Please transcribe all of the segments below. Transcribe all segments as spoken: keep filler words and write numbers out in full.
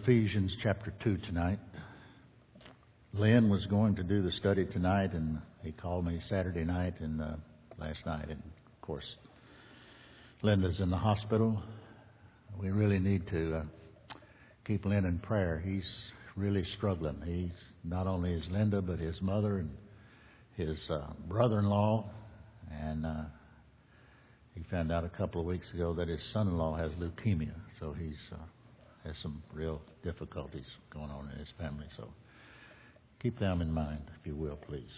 Ephesians chapter two tonight. Lynn was going to do the study tonight, and he called me Saturday night and uh, last night. And of course, Linda's in the hospital. We really need to uh, keep Lynn in prayer. He's really struggling. He's not only his Linda, but his mother and his uh, brother-in-law. And uh, he found out a couple of weeks ago that his son-in-law has leukemia. So he's uh, has some real difficulties going on in his family. So keep them in mind, if you will, please.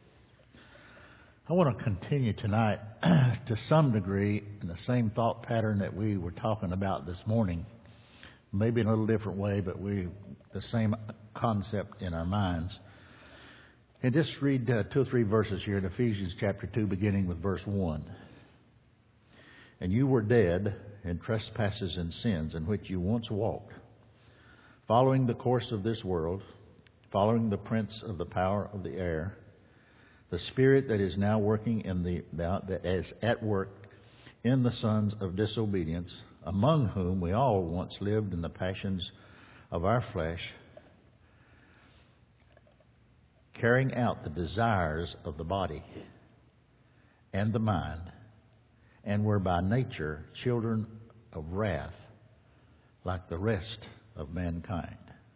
I want to continue tonight to some degree in the same thought pattern that we were talking about this morning. Maybe in a little different way, but we the same concept in our minds. And just read uh, two or three verses here in Ephesians chapter two, beginning with verse one. And you were dead in trespasses and sins in which you once walked, following the course of this world, following the prince of the power of the air, the spirit that is now working in the that is at work in the sons of disobedience, among whom we all once lived in the passions of our flesh, carrying out the desires of the body and the mind, and were by nature children of wrath, like the rest of mankind.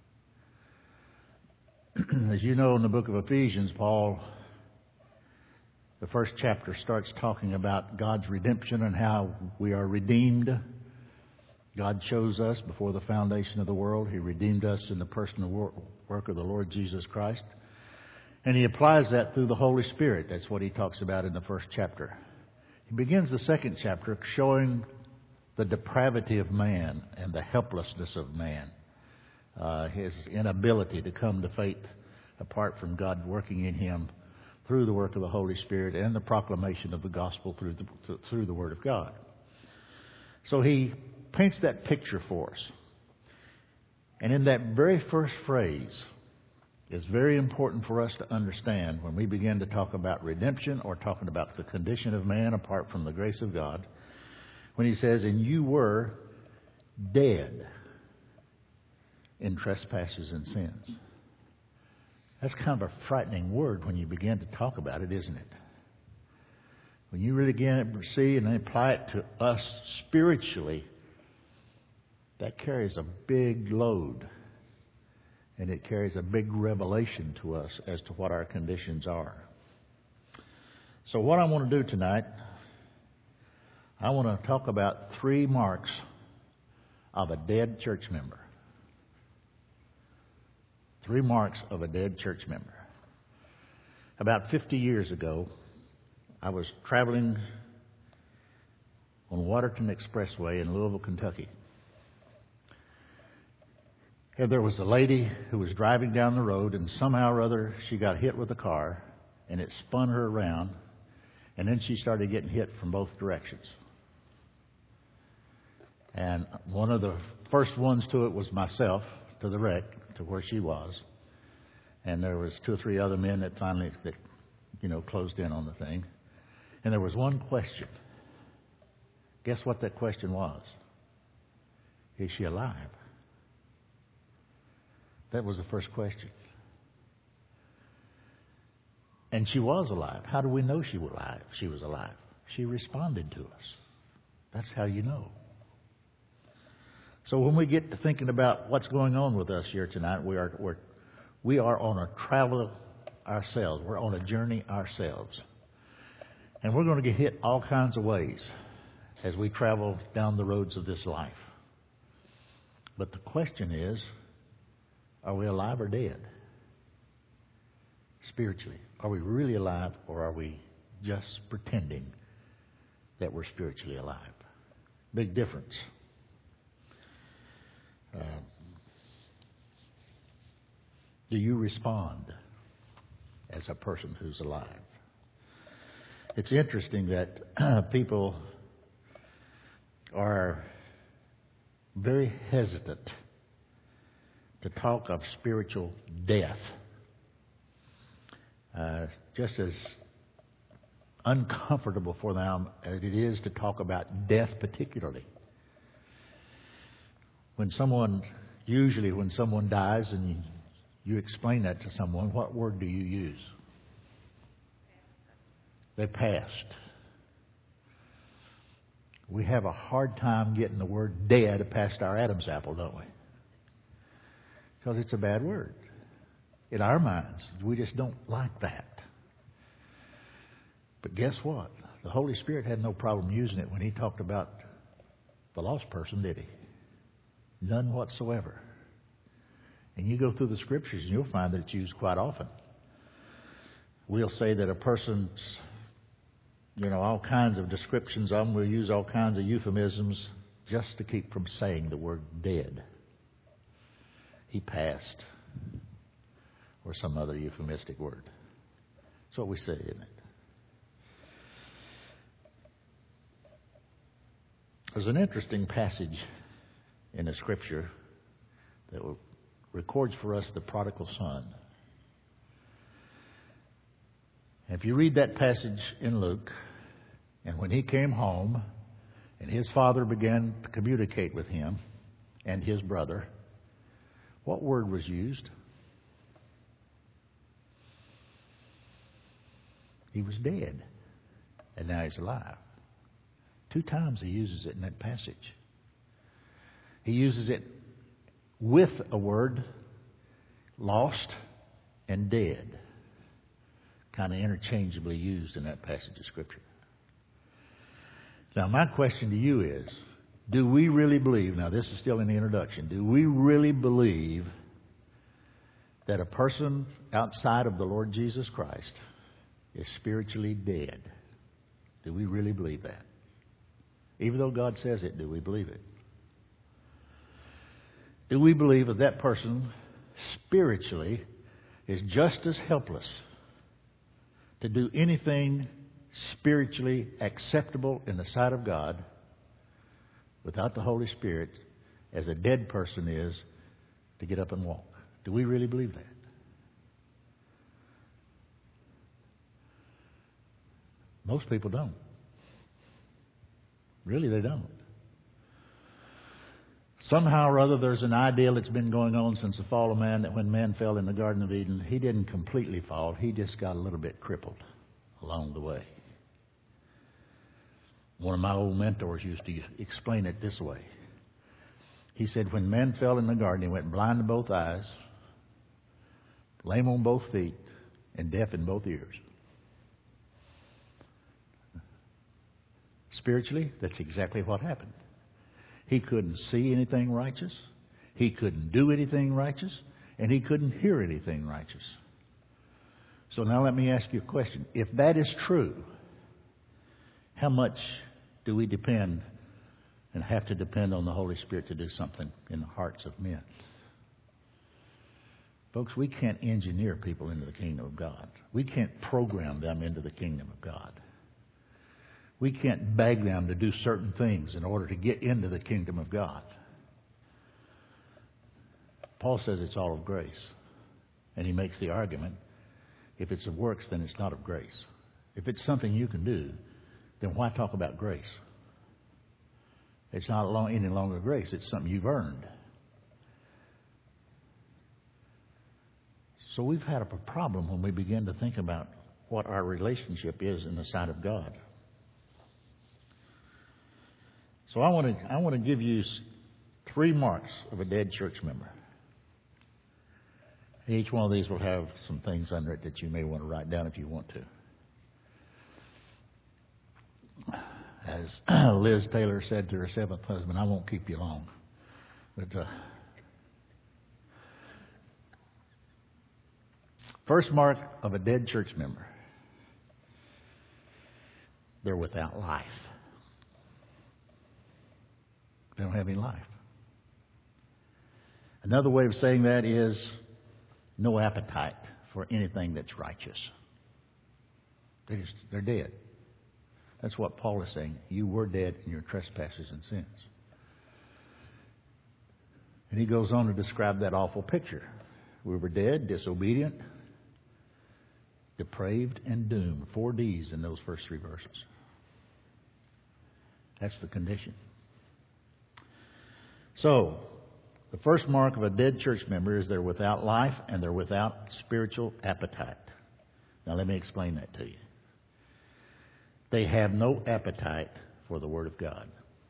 As you know, in the book of Ephesians, Paul, the first chapter starts talking about God's redemption and how we are redeemed. God chose us before the foundation of the world. He redeemed us in the personal work of the Lord Jesus Christ. And he applies that through the Holy Spirit. That's what he talks about in the first chapter. He begins the second chapter showing the depravity of man and the helplessness of man. Uh, his inability to come to faith apart from God working in him through the work of the Holy Spirit and the proclamation of the gospel through the, through the Word of God. So he paints that picture for us. And in that very first phrase, it's very important for us to understand when we begin to talk about redemption or talking about the condition of man apart from the grace of God, when he says, and you were dead in trespasses and sins. That's kind of a frightening word when you begin to talk about it, isn't it? When you really begin to see and apply it to us spiritually, that carries a big load. And it carries a big revelation to us as to what our conditions are. So what I want to do tonight, I want to talk about three marks of a dead church member. Three marks of a dead church member. About fifty years ago, I was traveling on Waterton Expressway in Louisville, Kentucky. And there was a lady who was driving down the road, and somehow or other she got hit with a car, and it spun her around, and then she started getting hit from both directions. And one of the first ones to it was myself, to the wreck, to where she was. And there was two or three other men that finally, that, you know, closed in on the thing. And there was one question. Guess what that question was? Is she alive? That was the first question. And she was alive. How do we know she was alive? She was alive. She responded to us. That's how you know. So when we get to thinking about what's going on with us here tonight, we are we're, we are on a travel ourselves. We're on a journey ourselves. And we're going to get hit all kinds of ways as we travel down the roads of this life. But the question is, are we alive or dead? Spiritually. Are we really alive, or are we just pretending that we're spiritually alive? Big difference. Uh, do you respond as a person who's alive? It's interesting that uh, people are very hesitant to talk of spiritual death, uh, just as uncomfortable for them as it is to talk about death particularly. When someone Usually when someone dies and you, you explain that to someone, what word do you use? They passed. We have a hard time getting the word dead past our Adam's apple, don't we? Because it's a bad word. In our minds, we just don't like that. But guess what? The Holy Spirit had no problem using it when He talked about the lost person, did He? None whatsoever. And you go through the Scriptures and you'll find that it's used quite often. We'll say that a person's, you know, all kinds of descriptions of them. We'll use all kinds of euphemisms just to keep from saying the word dead. He passed. Or some other euphemistic word. That's what we say, isn't it? There's an interesting passage in the Scripture that records for us the prodigal son. If you read that passage in Luke, and when he came home, and his father began to communicate with him and his brother, what word was used? He was dead, and now he's alive. Two times he uses it in that passage. He uses it with a word, lost and dead, kind of interchangeably used in that passage of Scripture. Now, my question to you is, do we really believe, now this is still in the introduction, do we really believe that a person outside of the Lord Jesus Christ is spiritually dead? Do we really believe that? Even though God says it, do we believe it? Do we believe that that person spiritually is just as helpless to do anything spiritually acceptable in the sight of God without the Holy Spirit as a dead person is to get up and walk? Do we really believe that? Most people don't. Really, they don't. Somehow or other, there's an ideal that's been going on since the fall of man that when man fell in the Garden of Eden, he didn't completely fall. He just got a little bit crippled along the way. One of my old mentors used to explain it this way. He said, when man fell in the garden, he went blind in both eyes, lame on both feet, and deaf in both ears. Spiritually, that's exactly what happened. He couldn't see anything righteous. He couldn't do anything righteous. And he couldn't hear anything righteous. So now let me ask you a question. If that is true, how much do we depend and have to depend on the Holy Spirit to do something in the hearts of men? Folks, we can't engineer people into the kingdom of God. We can't program them into the kingdom of God. We can't beg them to do certain things in order to get into the kingdom of God. Paul says it's all of grace. And he makes the argument, if it's of works, then it's not of grace. If it's something you can do, then why talk about grace? It's not any longer grace. It's something you've earned. So we've had a problem when we begin to think about what our relationship is in the sight of God. So I want to I want to give you three marks of a dead church member. Each one of these will have some things under it that you may want to write down if you want to. As Liz Taylor said to her seventh husband, I won't keep you long. But uh, first mark of a dead church member, they're without life. They don't have any life. Another way of saying that is no appetite for anything that's righteous. They just, they're dead. That's what Paul is saying. You were dead in your trespasses and sins. And he goes on to describe that awful picture. We were dead, disobedient, depraved, and doomed. Four D's in those first three verses. That's the condition. So, The first mark of a dead church member is they're without life and they're without spiritual appetite. Now let me explain that to you. They have no appetite for the Word of God.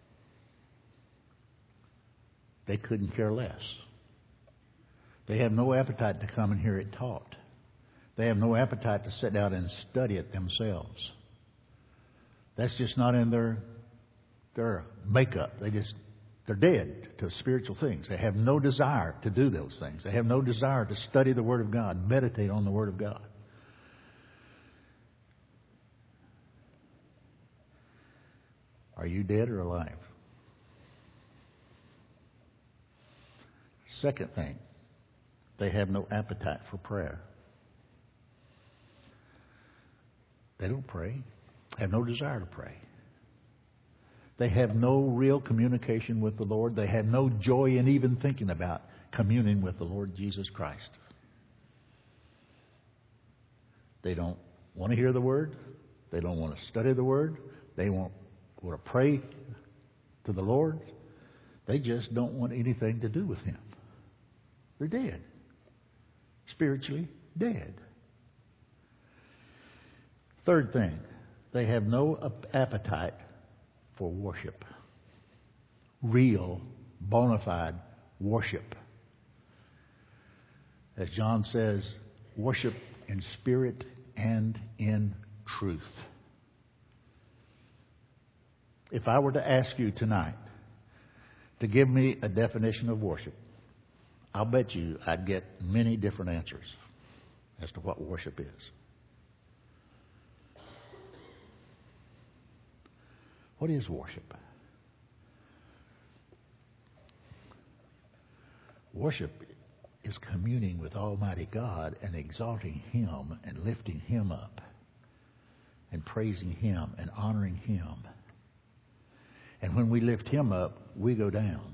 They couldn't care less. They have no appetite to come and hear it taught. They have no appetite to sit down and study it themselves. That's just not in their their makeup. They just they're dead to spiritual things. They have no desire to do those things. They have no desire to study the Word of God, meditate on the Word of God. Are you dead or alive? Second thing, they have no appetite for prayer. They don't pray, have no desire to pray. They have no real communication with the Lord. They have no joy in even thinking about communing with the Lord Jesus Christ. They don't want to hear the Word. They don't want to study the Word. They won't want to pray to the Lord. They just don't want anything to do with Him. They're dead. Spiritually dead. Third thing, they have no appetite for worship. Real, bona fide worship. As John says, worship in spirit and in truth. If I were to ask you tonight to give me a definition of worship, I'll bet you I'd get many different answers as to what worship is. What is worship? Worship is communing with Almighty God and exalting Him and lifting Him up and praising Him and honoring Him. And when we lift Him up, we go down.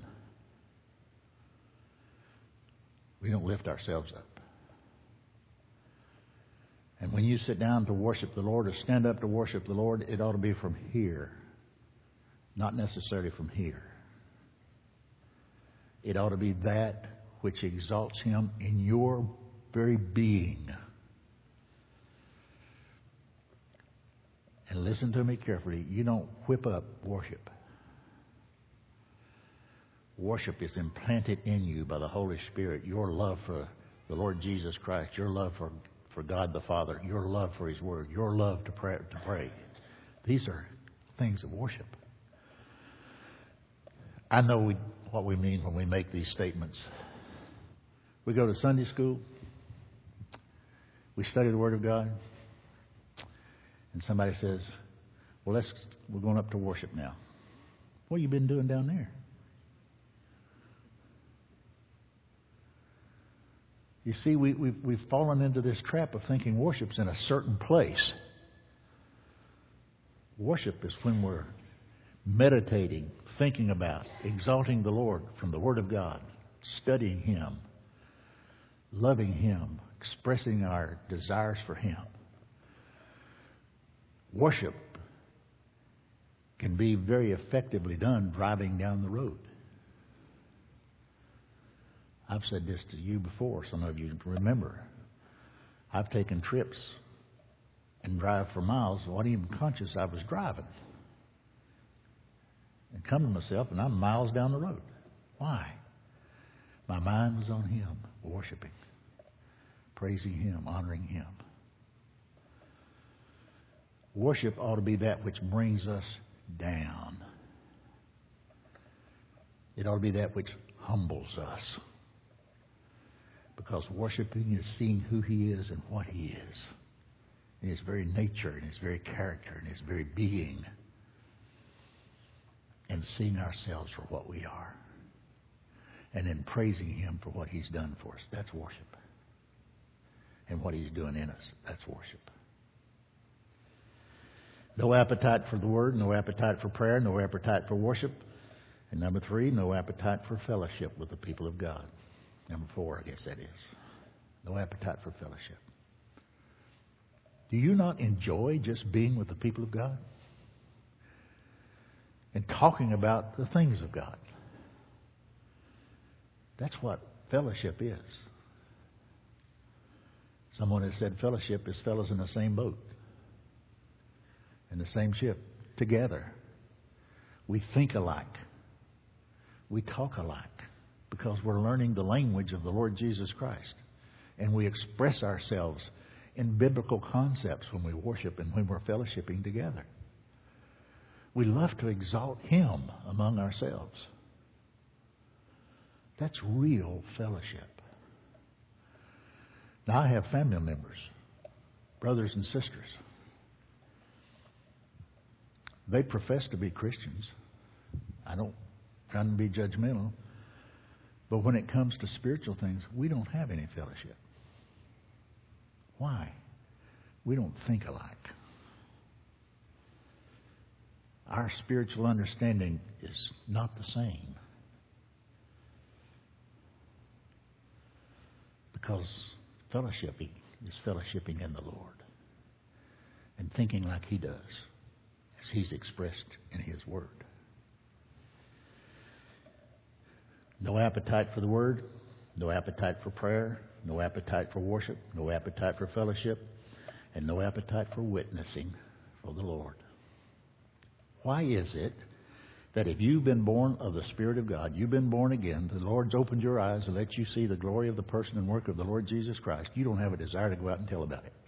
We don't lift ourselves up. And when you sit down to worship the Lord or stand up to worship the Lord, it ought to be from here, not necessarily from here. It ought to be that which exalts Him in your very being. And listen to me carefully. You don't whip up worship. Worship is implanted in you by the Holy Spirit. Your love for the Lord Jesus Christ, your love for, for God the Father, your love for His Word, your love to pray, to pray. These are things of worship. I know we, what we mean when we make these statements. We go to Sunday school. We study the Word of God. And somebody says, well, let's, we're going up to worship now. What have you been doing down there? You see, we, we've, we've fallen into this trap of thinking worship's in a certain place. Worship is when we're meditating, thinking about, exalting the Lord from the Word of God, studying Him, loving Him, expressing our desires for Him. Worship can be very effectively done driving down the road. I've said this to you before, some of you remember. I've taken trips and drive for miles, wasn't even conscious I was driving. And come to myself, and I'm miles down the road. Why? My mind was on Him, worshiping, praising Him, honoring Him. Worship ought to be that which brings us down. It ought to be that which humbles us. Because worshiping is seeing who He is and what He is. In His very nature, in His very character, in His very being. And seeing ourselves for what we are. And then praising Him for what He's done for us. That's worship. And what He's doing in us. That's worship. No appetite for the Word, no appetite for prayer, no appetite for worship. And number three, no appetite for fellowship with the people of God. Number four, I guess that is. No appetite for fellowship. Do you not enjoy just being with the people of God? And talking about the things of God? That's what fellowship is. Someone has said fellowship is fellows in the same boat, in the same ship, together. We think alike. We talk alike because we're learning the language of the Lord Jesus Christ. And we express ourselves in biblical concepts when we worship and when we're fellowshipping together. We love to exalt Him among ourselves. That's real fellowship. Now, I have family members, brothers and sisters. They profess to be Christians. I don't try to be judgmental. But when it comes to spiritual things, we don't have any fellowship. Why? We don't think alike. Our spiritual understanding is not the same. Because fellowshipping is fellowshipping in the Lord and thinking like He does, as He's expressed in His Word. No appetite for the Word, no appetite for prayer, no appetite for worship, no appetite for fellowship, and no appetite for witnessing for the Lord. Why is it that if you've been born of the Spirit of God, you've been born again, the Lord's opened your eyes and let you see the glory of the person and work of the Lord Jesus Christ, you don't have a desire to go out and tell about it?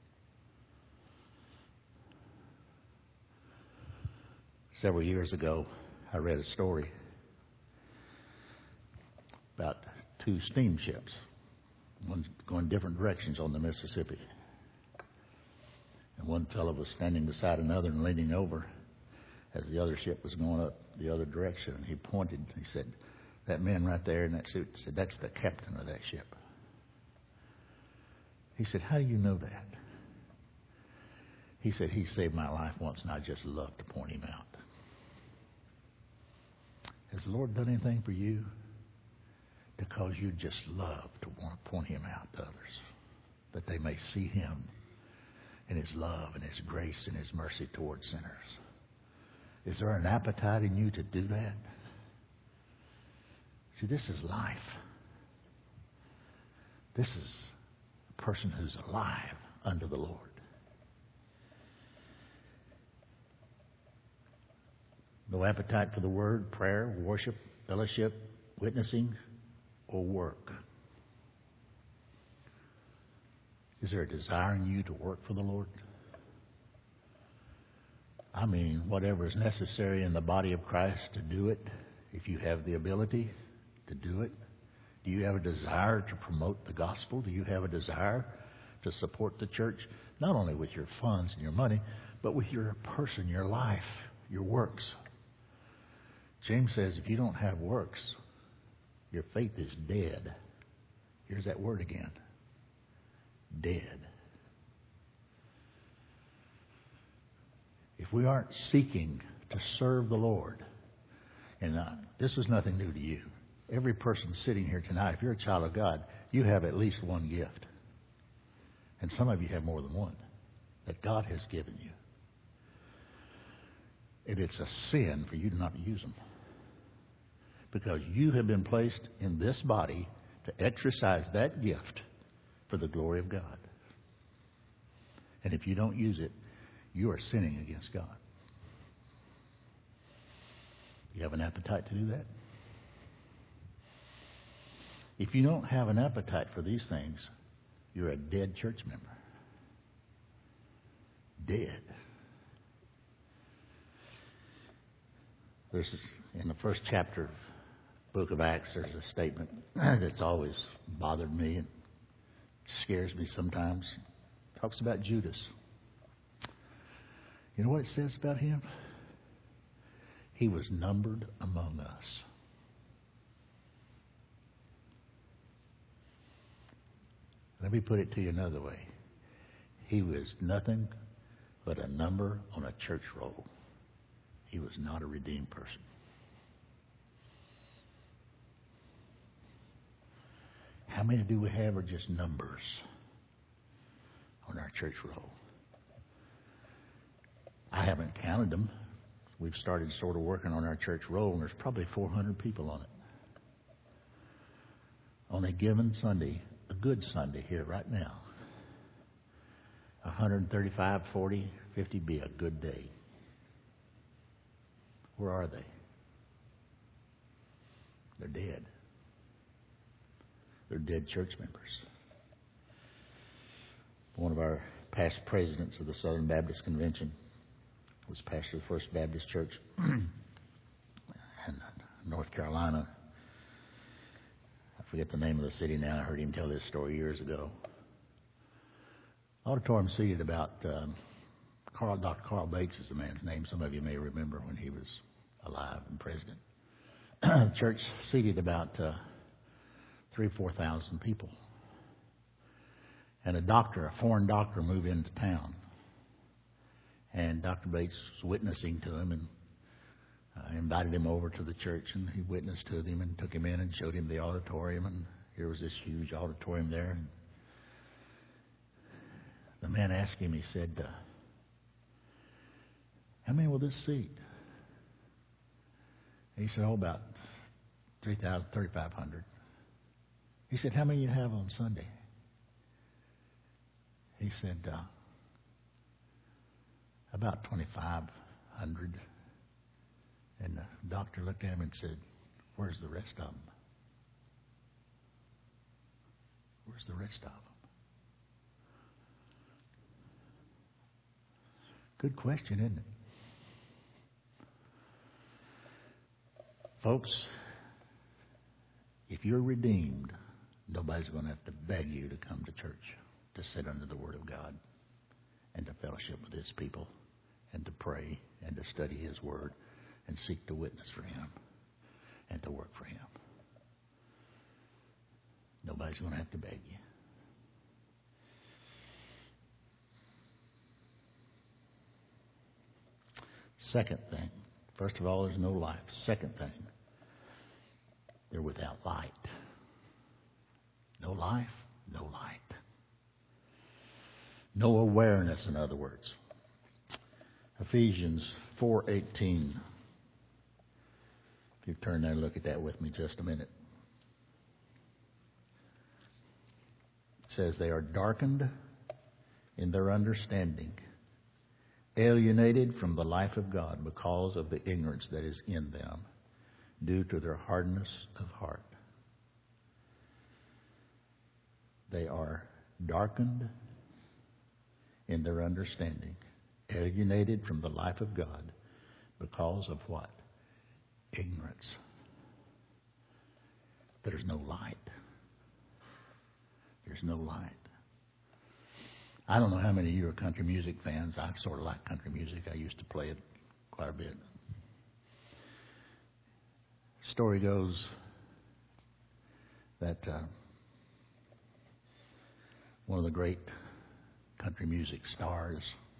Several years ago, I read a story about two steamships, one going different directions on the Mississippi. And one fellow was standing beside another and leaning over as the other ship was going up the other direction. And he pointed, he said, that man right there in that suit, said, that's the captain of that ship. He said, how do you know that? He said, he saved my life once and I just love to point him out. Has the Lord done anything for you? Because you just love to want to point Him out to others, that they may see Him and His love and His grace and His mercy towards sinners. Is there an appetite in you to do that? See, this is life. This is a person who's alive unto the Lord. No appetite for the Word, prayer, worship, fellowship, witnessing, or work. Is there a desire in you to work for the Lord? I mean, whatever is necessary in the body of Christ to do it, if you have the ability to do it. Do you have a desire to promote the gospel? Do you have a desire to support the church? Not only with your funds and your money, but with your person, your life, your works. James says if you don't have works, your faith is dead. Here's that word again. Dead. If we aren't seeking to serve the Lord, and uh, this is nothing new to you. Every person sitting here tonight, if you're a child of God, you have at least one gift. And some of you have more than one that God has given you. And it's a sin for you to not use them. Because you have been placed in this body to exercise that gift for the glory of God. And if you don't use it, you are sinning against God. You have an appetite to do that? If you don't have an appetite for these things, you're a dead church member. Dead. There's this, in the first chapter of the book of Acts, there's a statement that's always bothered me and scares me sometimes. It talks about Judas. You know what it says about him? He was numbered among us. Let me put it to you another way. He was nothing but a number on a church roll. He was not a redeemed person. How many do we have are just numbers on our church roll? I haven't counted them. We've started sort of working on our church roll, and there's probably four hundred people on it. on a given Sunday, a good Sunday here right now, one thirty-five, forty, fifty be a good day. Where are they? They're dead. They're dead church members. One of our past presidents of the Southern Baptist Convention was pastor of the First Baptist Church in North Carolina. I forget the name of the city now. I heard him tell this story years ago. Auditorium seated about um, Carl, Doctor Carl Bates is the man's name. Some of you may remember when he was alive and president. Church seated about uh, three, four thousand people, and a doctor, a foreign doctor, moved into town, and Doctor Bates was witnessing to him and uh, invited him over to the church, and he witnessed to him and took him in and showed him the auditorium, and here was this huge auditorium there. And the man asked him, he said, uh, how many will this seat? And he said, oh, about three thousand, thirty-five hundred. He said, how many you have on Sunday? He said, uh, about twenty-five hundred. And the doctor looked at him and said, where's the rest of them? Where's the rest of them? Good question, isn't it? Folks, if you're redeemed, nobody's going to have to beg you to come to church, to sit under the Word of God, and to fellowship with His people, and to pray, and to study His Word, and seek to witness for Him, and to work for Him. Nobody's going to have to beg you. Second thing, first of all, there's no life. Second thing, they're without light. No life, no light. No awareness, in other words. Ephesians four eighteen. If you turn there and look at that with me just a minute. It says, they are darkened in their understanding, alienated from the life of God because of the ignorance that is in them, due to their hardness of heart. They are darkened in their understanding, alienated from the life of God because of what? Ignorance. There's no light. There's no light. I don't know how many of you are country music fans. I sort of like country music. I used to play it quite a bit. Story goes that uh, one of the great country music stars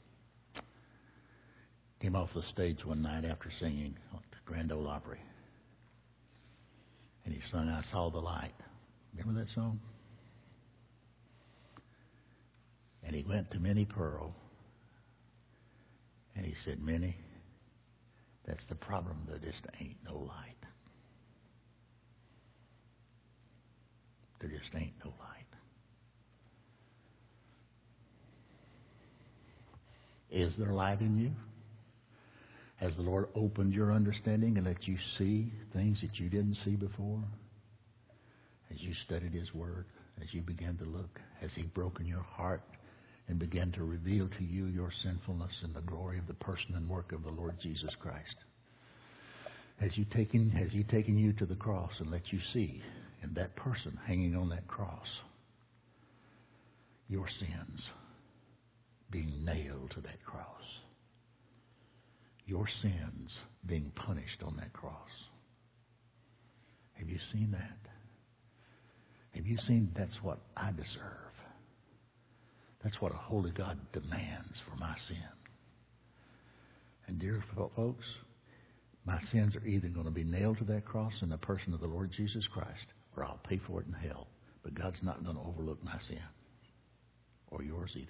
came off the stage one night after singing at the Grand Ole Opry, and he sung "I Saw the Light." Remember that song? And he went to Minnie Pearl, and he said, Minnie, that's the problem. There just ain't no light. There just ain't no light. Is there light in you? Has the Lord opened your understanding and let you see things that you didn't see before? As you studied His Word, as you began to look, has He broken your heart and began to reveal to you your sinfulness and the glory of the person and work of the Lord Jesus Christ? Has, you taken, has He taken you to the cross and let you see in that person hanging on that cross your sins being nailed to that cross? Your sins being punished on that cross. Have you seen that? Have you seen that's what I deserve? That's what a holy God demands for my sin. And dear folks, my sins are either going to be nailed to that cross in the person of the Lord Jesus Christ, or I'll pay for it in hell. But God's not going to overlook my sin, or yours either.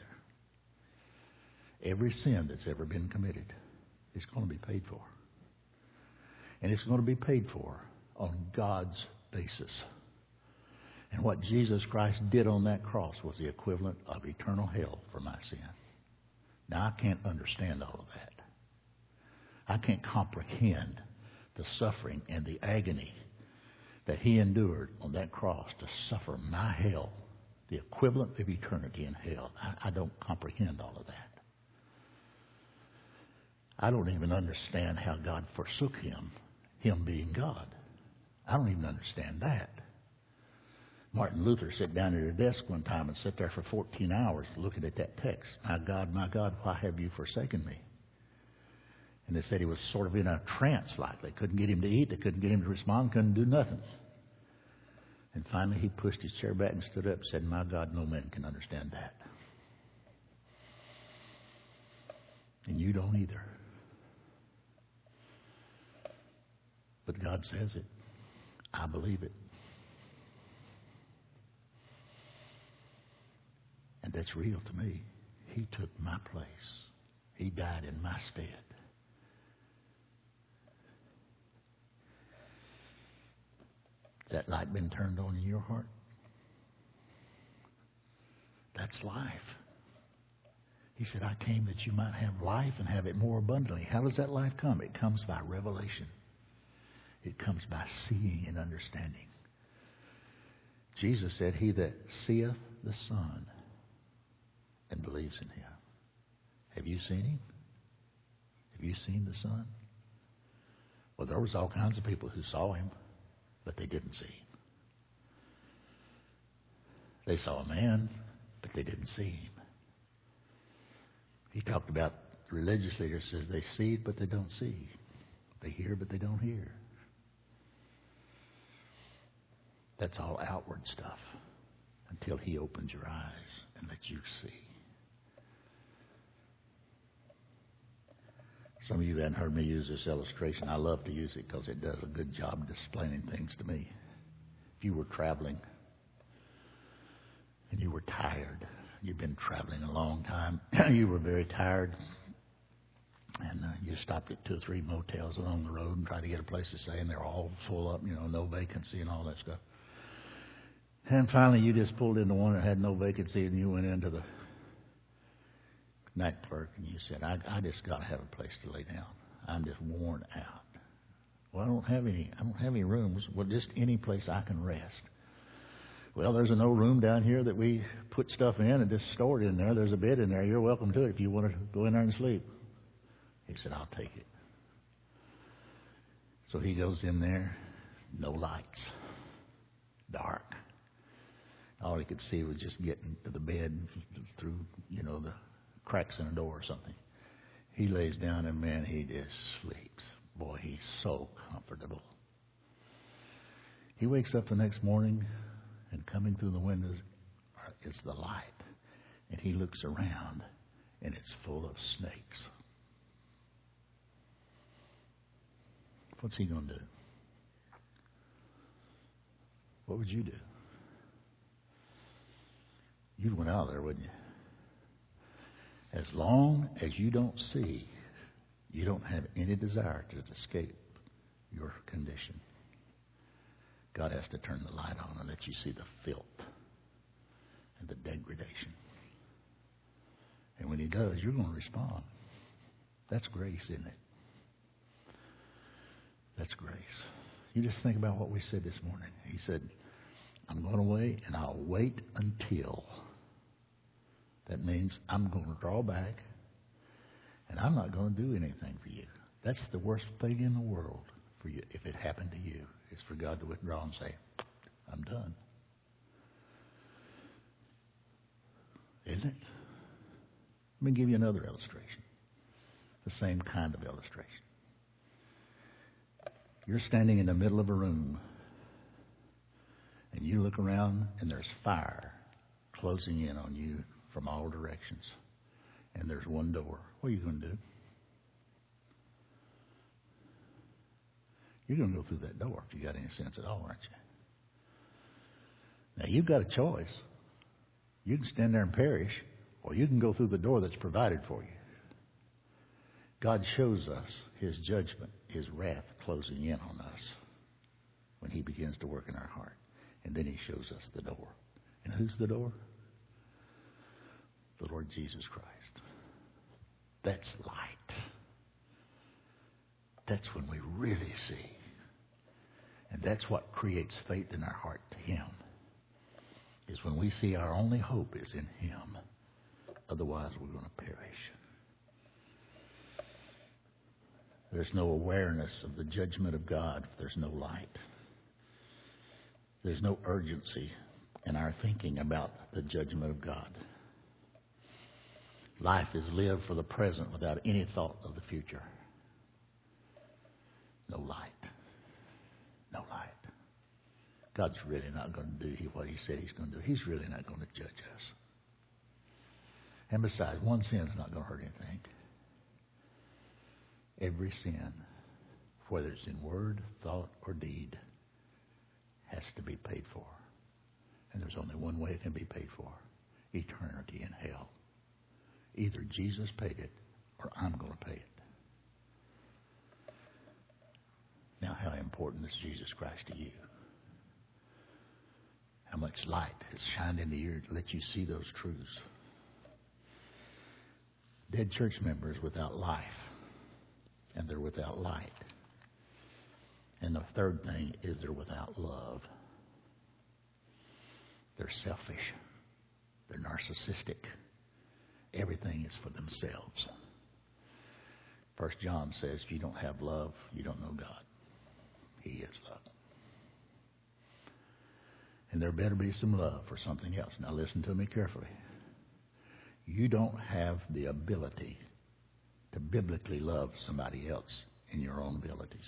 Every sin that's ever been committed is going to be paid for. And it's going to be paid for on God's basis. And what Jesus Christ did on that cross was the equivalent of eternal hell for my sin. Now, I can't understand all of that. I can't comprehend the suffering and the agony that he endured on that cross to suffer my hell, the equivalent of eternity in hell. I, I don't comprehend all of that. I don't even understand how God forsook him, him being God. I don't even understand that. Martin Luther sat down at a desk one time and sat there for fourteen hours looking at that text. My God, my God, why have you forsaken me? And they said he was sort of in a trance like. They couldn't get him to eat. They couldn't get him to respond. Couldn't do nothing. And finally he pushed his chair back and stood up and said, my God, no man can understand that. And you don't either. But God says it. I believe it. And that's real to me. He took my place. He died in my stead. Has that light been turned on in your heart? That's life. He said, I came that you might have life and have it more abundantly. How does that life come? It comes by revelation. It comes by seeing and understanding. Jesus said, he that seeth the Son and believes in him. Have you seen him? Have you seen the Son? Well, there was all kinds of people who saw him, but they didn't see him. They saw a man, but they didn't see him. He talked about religious leaders, says they see, but they don't see. They hear, but they don't hear. That's all outward stuff until he opens your eyes and lets you see. Some of you haven't heard me use this illustration. I love to use it because it does a good job of explaining things to me. If you were traveling and you were tired, you've been traveling a long time, you were very tired, and uh, you stopped at two or three motels along the road and tried to get a place to stay, and they're all full up, you know, no vacancy and all that stuff. And finally you just pulled into one that had no vacancy, and you went into the night clerk and you said, I, I just got to have a place to lay down. I'm just worn out. Well, I don't have any, I don't have any rooms. Well, just any place I can rest. Well, there's an old room down here that we put stuff in and just store it in there. There's a bed in there. You're welcome to it if you want to go in there and sleep. He said, I'll take it. So he goes in there, no lights, dark. All he could see was just getting to the bed through, you know, the cracks in the door or something. He lays down and, man, he just sleeps. Boy, he's so comfortable. He wakes up the next morning, and coming through the windows is the light. And he looks around, and it's full of snakes. What's he going to do? What would you do? You'd went out of there, wouldn't you? As long as you don't see, you don't have any desire to escape your condition. God has to turn the light on and let you see the filth and the degradation. And when he does, you're going to respond. That's grace, isn't it? That's grace. You just think about what we said this morning. He said, I'm going to wait, and I'll wait until. That means I'm going to draw back, and I'm not going to do anything for you. That's the worst thing in the world for you, if it happened to you, is for God to withdraw and say, I'm done. Isn't it? Let me give you another illustration. The same kind of illustration. You're standing in the middle of a room, and you look around, and there's fire closing in on you from all directions. And there's one door. What are you going to do? You're going to go through that door if you got any sense at all, aren't you? Now, you've got a choice. You can stand there and perish, or you can go through the door that's provided for you. God shows us his judgment, his wrath closing in on us when he begins to work in our heart. And then he shows us the door. And who's the door? The Lord Jesus Christ. That's light. That's when we really see. And that's what creates faith in our heart to Him. Is when we see our only hope is in Him. Otherwise we're going to perish. There's no awareness of the judgment of God if there's no light. There's no urgency in our thinking about the judgment of God. Life is lived for the present without any thought of the future. No light. No light. God's really not going to do what He said He's going to do. He's really not going to judge us. And besides, one sin's not going to hurt anything. Every sin, whether it's in word, thought, or deed, has to be paid for. And there's only one way it can be paid for. Eternity in hell. Either Jesus paid it or I'm going to pay it. Now, how important is Jesus Christ to you? How much light has shined into you to let you see those truths? Dead church members without life, and they're without light. And the third thing is they're without love. They're selfish. They're narcissistic. Everything is for themselves. First John says, if you don't have love, you don't know God. He is love. And there better be some love for something else. Now listen to me carefully. You don't have the ability to biblically love somebody else in your own abilities.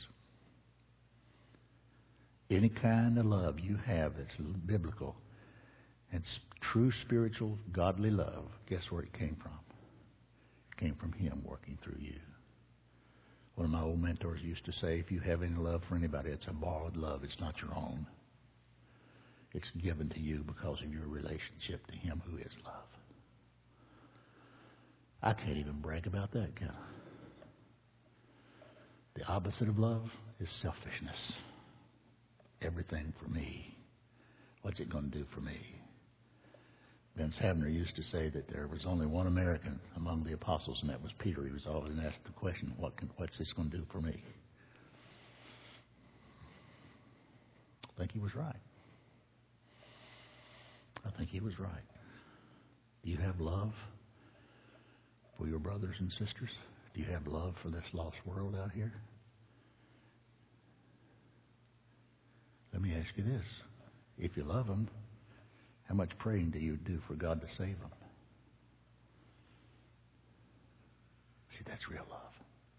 Any kind of love you have that's biblical and true spiritual, godly love, guess where it came from? It came from Him working through you. One of my old mentors used to say, if you have any love for anybody, it's a borrowed love. It's not your own. It's given to you because of your relationship to Him who is love. I can't even brag about that, can I? The opposite of love is selfishness. Everything for me. What's it going to do for me? Vince Havner used to say that there was only one American among the apostles, and that was Peter. He was always asked the question, what can, what's this going to do for me? I think he was right. I think he was right. Do you have love for your brothers and sisters? Do you have love for this lost world out here? Let me ask you this. If you love them, how much praying do you do for God to save them? See, that's real love.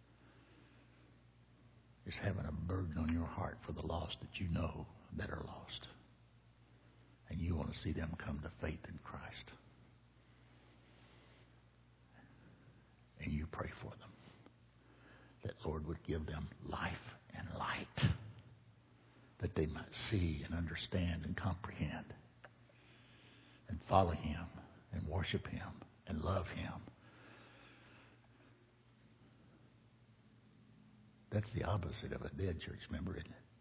It's having a burden on your heart for the lost that you know that are lost. And you want to see them come to faith in Christ. And you pray for them. That Lord would give them life and light. That they might see and understand and comprehend. And follow Him. And worship Him. And love Him. That's the opposite of a dead church member, isn't it?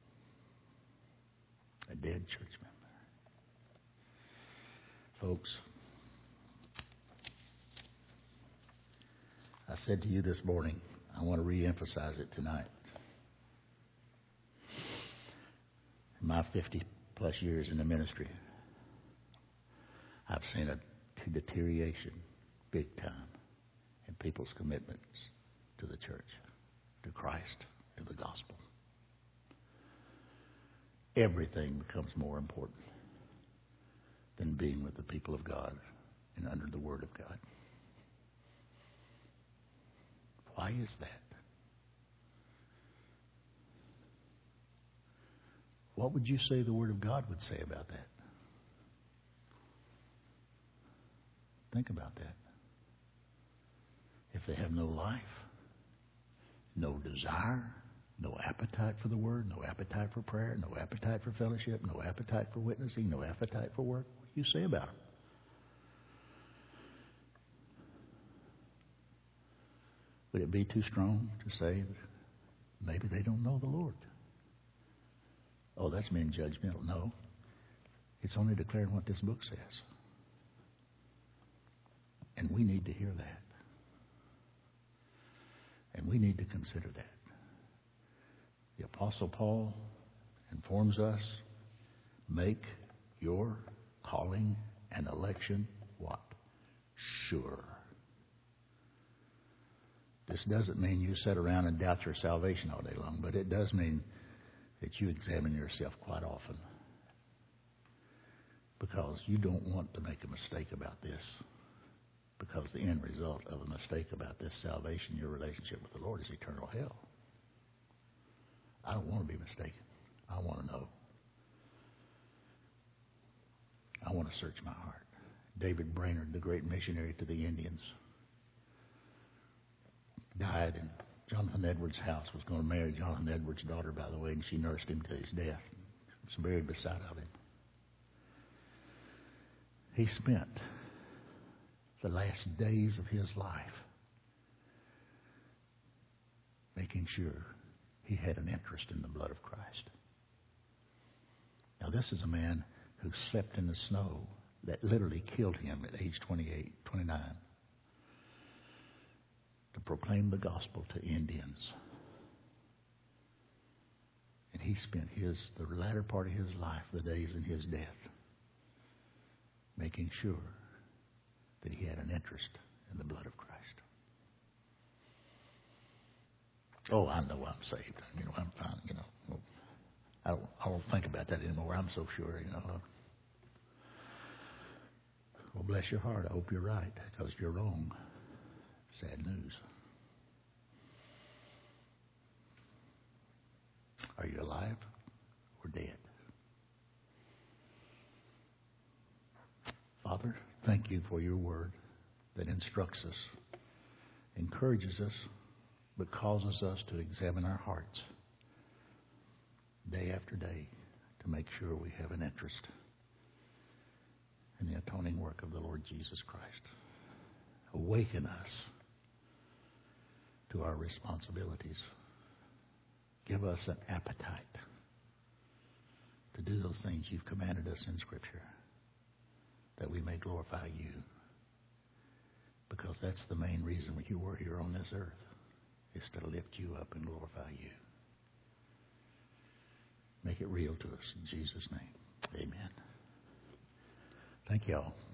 A dead church member. Folks, I said to you this morning, I want to re-emphasize it tonight. In my fifty plus years in the ministry, I've seen a deterioration big time in people's commitments to the church, to Christ, to the gospel. Everything becomes more important than being with the people of God and under the Word of God. Why is that? What would you say the Word of God would say about that? Think about that. If they have no life, no desire, no appetite for the Word, no appetite for prayer, no appetite for fellowship, no appetite for witnessing, no appetite for work, what do you say about them? Would it be too strong to say that maybe they don't know the Lord? Oh, that's being judgmental. No. It's only declaring what this book says. And we need to hear that. And we need to consider that. The Apostle Paul informs us, make your calling and election what? Sure. This doesn't mean you sit around and doubt your salvation all day long, but it does mean that you examine yourself quite often. Because you don't want to make a mistake about this. Because the end result of a mistake about this salvation, your relationship with the Lord, is eternal hell. I don't want to be mistaken. I want to know. I want to search my heart. David Brainerd, the great missionary to the Indians, died, and Jonathan Edwards' house was going to marry Jonathan Edwards' daughter, by the way, and she nursed him to his death. She was buried beside of him. He spent the last days of his life making sure he had an interest in the blood of Christ. Now, this is a man who slept in the snow that literally killed him at age twenty-eight, twenty-nine, to proclaim the gospel to Indians. And he spent his the latter part of his life, the days in his death, making sure that he had an interest in the blood of Christ. Oh, I know I'm saved. You know, I'm fine. You know, I don't, I don't think about that anymore. I'm so sure. You know. Well, bless your heart. I hope you're right, because if you're wrong, sad news. Are you alive or dead? Father, thank you for your word that instructs us, encourages us, but causes us to examine our hearts day after day to make sure we have an interest in the atoning work of the Lord Jesus Christ. Awaken us to our responsibilities. Give us an appetite to do those things you've commanded us in Scripture, that we may glorify you. Because that's the main reason you were here on this earth, is to lift you up and glorify you. Make it real to us in Jesus' name. Amen. Thank you all.